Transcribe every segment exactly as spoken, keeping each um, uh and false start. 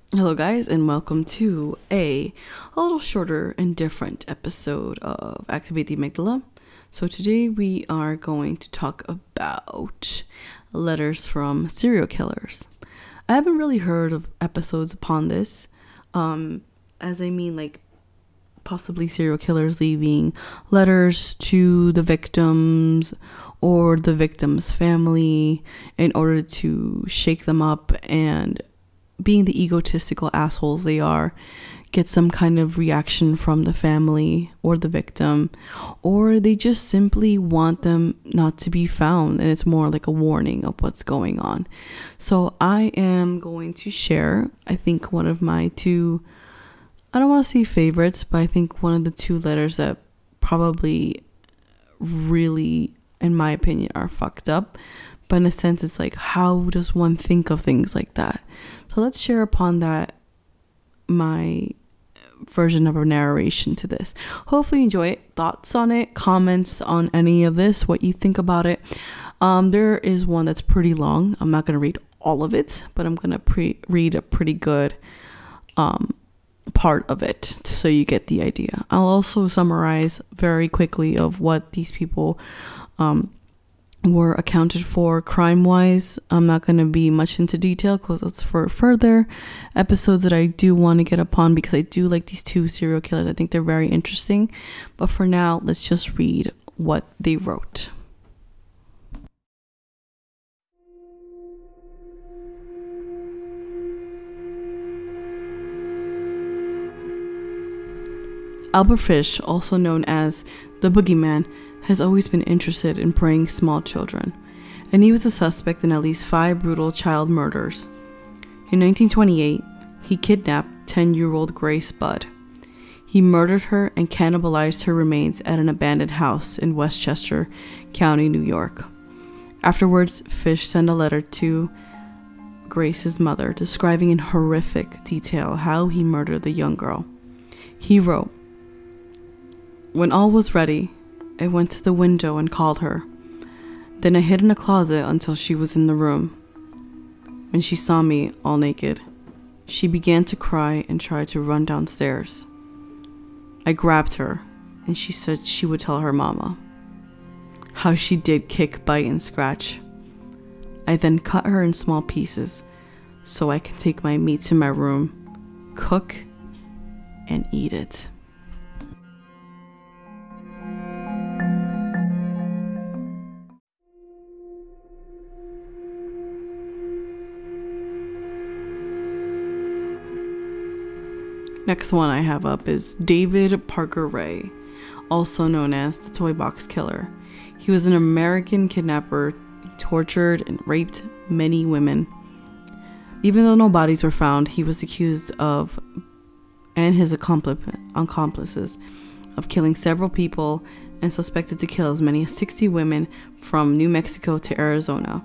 Hello, guys, and welcome to a a little shorter and different episode of Activate the Amygdala. So today we are going to talk about letters from serial killers. I haven't really heard of episodes upon this, um, as I mean like possibly serial killers leaving letters to the victims or the victim's family in order to shake them up and, being the egotistical assholes they are, get some kind of reaction from the family or the victim, or they just simply want them not to be found, and it's more like a warning of what's going on. So I am going to share, I think, one of my two, I don't want to say favorites, but I think one of the two letters that probably really, in my opinion, are fucked up. But in a sense, it's like, how does one think of things like that? So let's share upon that my version of a narration to this. Hopefully you enjoy it. Thoughts on it, comments on any of this, what you think about it. Um, there is one that's pretty long. I'm not going to read all of it, but I'm going to pre- read a pretty good um, part of it so you get the idea. I'll also summarize very quickly of what these people um were accounted for crime-wise. I'm not going to be much into detail because it's for further episodes that I do want to get upon, because I do like these two serial killers. I think they're very interesting. But for now, let's just read what they wrote. Albert Fish, also known as the Boogeyman, has always been interested in preying small children, and he was a suspect in at least five brutal child murders. In nineteen twenty-eight, he kidnapped ten-year-old Grace Budd. He murdered her and cannibalized her remains at an abandoned house in Westchester County, New York. Afterwards, Fish sent a letter to Grace's mother describing in horrific detail how he murdered the young girl. He wrote, "When all was ready, I went to the window and called her. Then I hid in a closet until she was in the room. When she saw me all naked, she began to cry and tried to run downstairs. I grabbed her, and she said she would tell her mama. How she did kick, bite, and scratch. I then cut her in small pieces so I could take my meat to my room, cook, and eat it." Next one I have up is David Parker Ray, also known as the Toy Box Killer. He was an American kidnapper. He tortured and raped many women. Even though no bodies were found, he was accused of, and his accomplices, of killing several people and suspected to kill as many as sixty women from New Mexico to Arizona.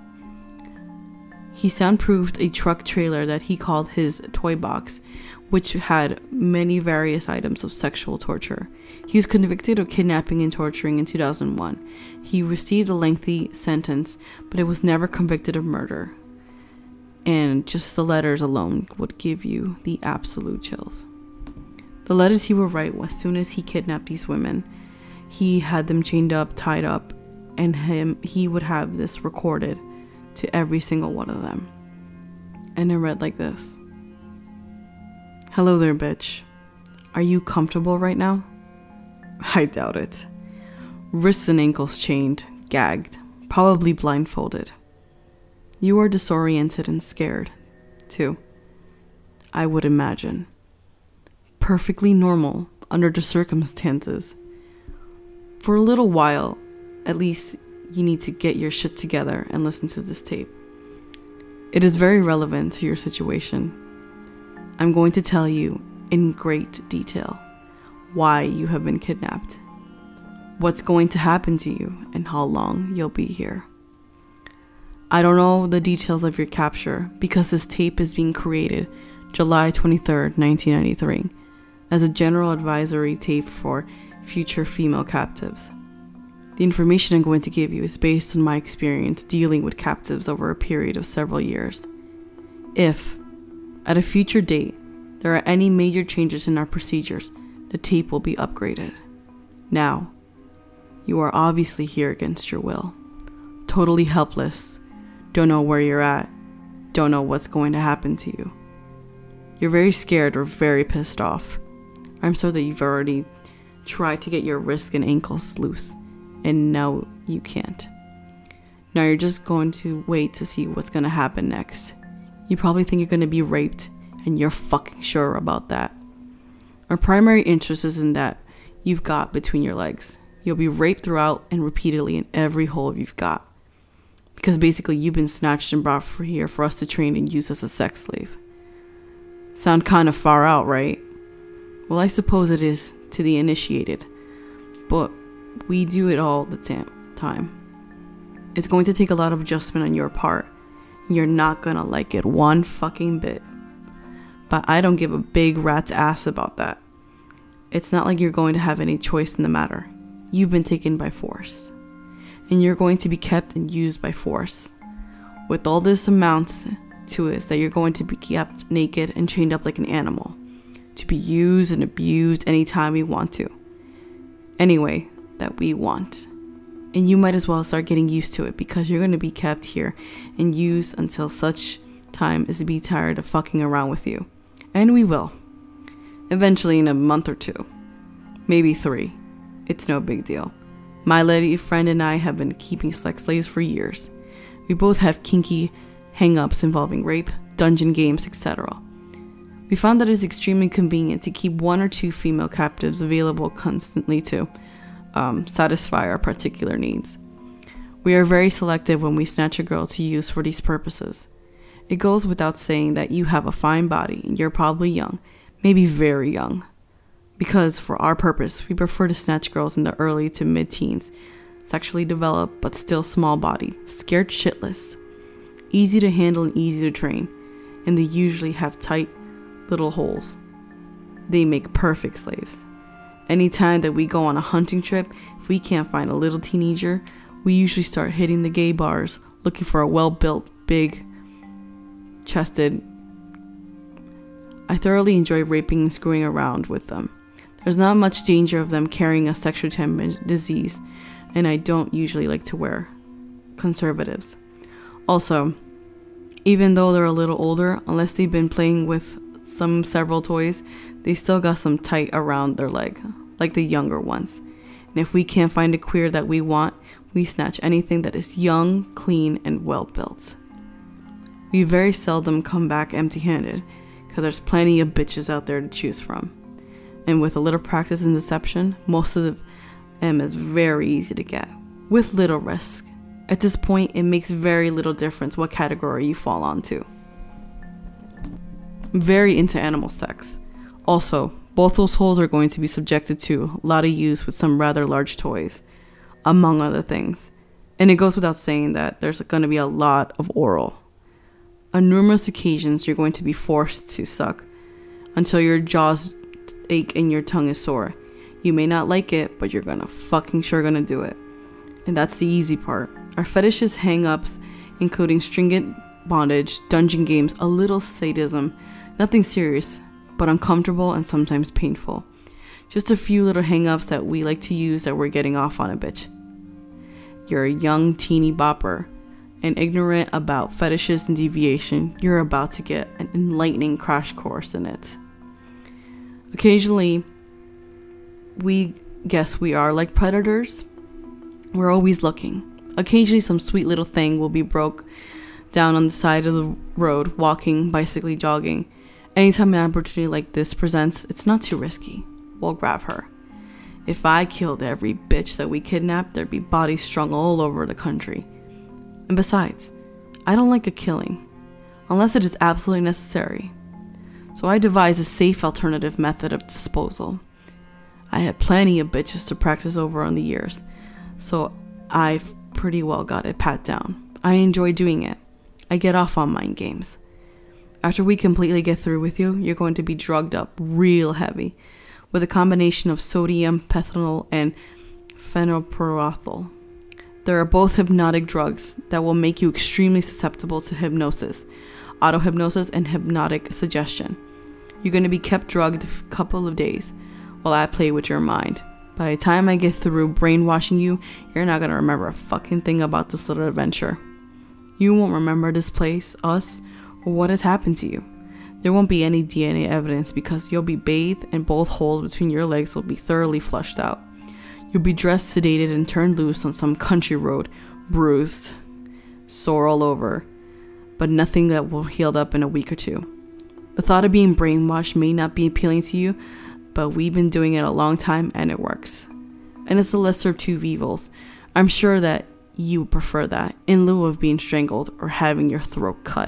He soundproofed a truck trailer that he called his toy box, which had many various items of sexual torture. He was convicted of kidnapping and torturing in two thousand one. He received a lengthy sentence, but it was never convicted of murder. And just the letters alone would give you the absolute chills. The letters he would write as soon as he kidnapped these women, he had them chained up, tied up, and him he would have this recorded to every single one of them. And it read like this. "Hello there, bitch. Are you comfortable right now? I doubt it. Wrists and ankles chained, gagged, probably blindfolded. You are disoriented and scared, too. I would imagine. Perfectly normal under the circumstances. For a little while, at least, you need to get your shit together and listen to this tape. It is very relevant to your situation. I'm going to tell you in great detail why you have been kidnapped, what's going to happen to you, and how long you'll be here. I don't know the details of your capture because this tape is being created July twenty-third, nineteen ninety-three, as a general advisory tape for future female captives. The information I'm going to give you is based on my experience dealing with captives over a period of several years. If, At a future date, there are any major changes in our procedures, the tape will be upgraded. Now, you are obviously here against your will. Totally helpless. Don't know where you're at. Don't know what's going to happen to you. You're very scared or very pissed off. I'm sure that you've already tried to get your wrists and ankles loose, and now you can't. Now you're just going to wait to see what's going to happen next. You probably think you're going to be raped, and you're fucking sure about that. Our primary interest is in that you've got between your legs. You'll be raped throughout and repeatedly in every hole you've got. Because basically you've been snatched and brought for here for us to train and use as a sex slave. Sound kind of far out, right? Well, I suppose it is to the initiated. But we do it all the time. It's going to take a lot of adjustment on your part. You're not gonna like it one fucking bit. But I don't give a big rat's ass about that. It's not like you're going to have any choice in the matter. You've been taken by force. And you're going to be kept and used by force. With all this amounts to it is that you're going to be kept naked and chained up like an animal. To be used and abused anytime we want to. Anyway, that we want. And you might as well start getting used to it because you're going to be kept here and used until such time as to be tired of fucking around with you. And we will. Eventually in a month or two. Maybe three. It's no big deal. My lady friend and I have been keeping sex slaves for years. We both have kinky hang-ups involving rape, dungeon games, et cetera. We found that it is extremely convenient to keep one or two female captives available constantly to um, satisfy our particular needs. We are very selective when we snatch a girl to use for these purposes. It goes without saying that you have a fine body and you're probably young, maybe very young. Because for our purpose, we prefer to snatch girls in the early to mid-teens, sexually developed but still small-bodied, scared shitless, easy to handle and easy to train, and they usually have tight little holes. They make perfect slaves. Anytime that we go on a hunting trip, if we can't find a little teenager, we usually start hitting the gay bars, looking for a well-built, big-chested. I thoroughly enjoy raping and screwing around with them. There's not much danger of them carrying a sexually transmitted disease, and I don't usually like to wear conservatives. Also, even though they're a little older, unless they've been playing with some several toys, they still got some tight around their leg, like the younger ones. And if we can't find a queer that we want, we snatch anything that is young, clean, and well built. We very seldom come back empty-handed, because there's plenty of bitches out there to choose from. And with a little practice and deception, most of them is very easy to get, with little risk. At this point, it makes very little difference what category you fall onto. Very into animal sex. Also, both those holes are going to be subjected to a lot of use with some rather large toys, among other things. And it goes without saying that there's going to be a lot of oral. On numerous occasions, you're going to be forced to suck until your jaws ache and your tongue is sore. You may not like it, but you're gonna fucking sure gonna do it. And that's the easy part. Our fetishes hang-ups, including stringent bondage, dungeon games, a little sadism, nothing serious, but uncomfortable and sometimes painful. Just a few little hang-ups that we like to use that we're getting off on a bitch. You're a young teeny bopper and ignorant about fetishes and deviation. You're about to get an enlightening crash course in it. Occasionally, we guess we are like predators. We're always looking. Occasionally, some sweet little thing will be broke down on the side of the road, walking, bicycling, jogging. Anytime an opportunity like this presents, it's not too risky. We'll grab her. If I killed every bitch that we kidnapped, there'd be bodies strung all over the country. And besides, I don't like a killing, unless it is absolutely necessary. So I devised a safe alternative method of disposal. I had plenty of bitches to practice over on the years, so I've pretty well got it pat down. I enjoy doing it. I get off on mind games. After we completely get through with you, you're going to be drugged up real heavy with a combination of sodium, pentanol, and phenylprothol. There are both hypnotic drugs that will make you extremely susceptible to hypnosis. auto hypnosis and hypnotic suggestion. You're going to be kept drugged for a couple of days while I play with your mind. By the time I get through brainwashing you, you're not going to remember a fucking thing about this little adventure. You won't remember this place, us, or what has happened to you. There won't be any D N A evidence because you'll be bathed and both holes between your legs will be thoroughly flushed out. You'll be dressed, sedated, and turned loose on some country road, bruised, sore all over, but nothing that will heal up in a week or two. The thought of being brainwashed may not be appealing to you, but we've been doing it a long time and it works. And it's the lesser of two evils. I'm sure that you would prefer that in lieu of being strangled or having your throat cut.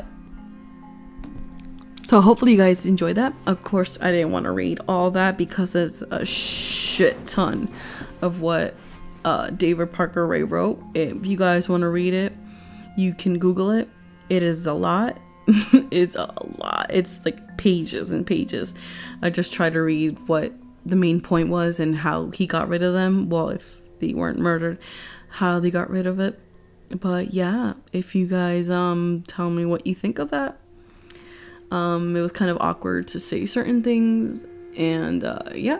So hopefully you guys enjoyed that. Of course, I didn't want to read all that because there's a shit ton of what uh, David Parker Ray wrote. If you guys want to read it, you can Google it. It is a lot. It's a lot. It's like pages and pages. I just try to read what the main point was and how he got rid of them. Well, if they weren't murdered, how they got rid of it. But yeah, if you guys um tell me what you think of that. Um, it was kind of awkward to say certain things, and uh, yeah.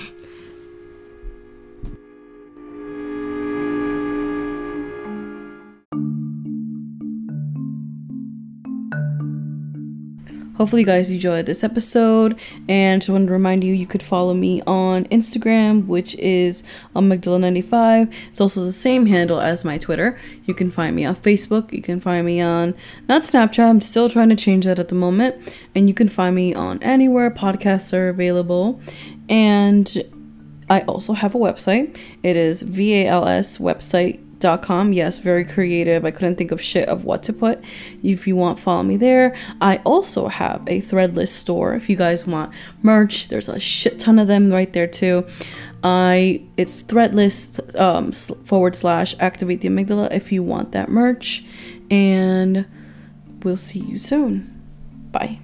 Hopefully you guys enjoyed this episode, and just wanted to remind you you could follow me on Instagram, which is amygdala ninety-five. It's also the same handle as my Twitter. You can find me on Facebook. You can find me on not Snapchat. I'm still trying to change that at the moment. And you can find me on anywhere podcasts are available. And I also have a website. It is V A L S website dot com. Yes, very creative. I couldn't think of shit of what to put. If you want, follow me there. I also have a Threadless store. If you guys want merch, there's a shit ton of them right there too. I it's Threadless um, forward slash activate the amygdala if you want that merch. And we'll see you soon. Bye.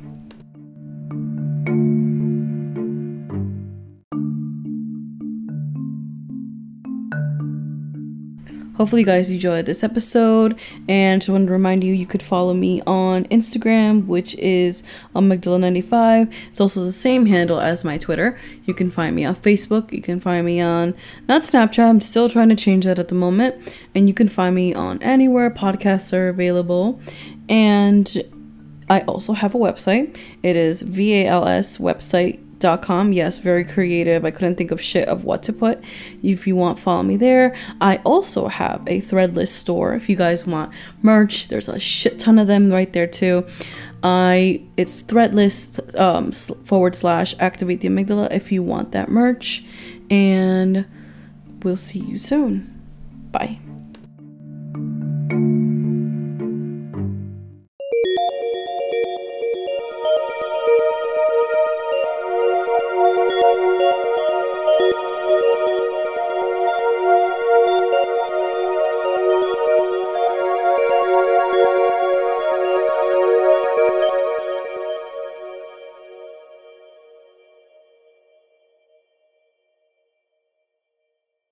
Hopefully you guys enjoyed this episode, and just wanted to remind you you could follow me on Instagram, which is amygdala ninety-five. It's also the same handle as my Twitter. You can find me on Facebook. You can find me on not Snapchat. I'm still trying to change that at the moment. And you can find me on anywhere podcasts are available. And I also have a website. It is V A L S website dot com. Yes, very creative. I couldn't think of shit of what to put. If you want, follow me there. I also have a Threadless store. If you guys want merch, there's a shit ton of them right there too. I it's Threadless um, forward slash activate the amygdala if you want that merch. And we'll see you soon. Bye.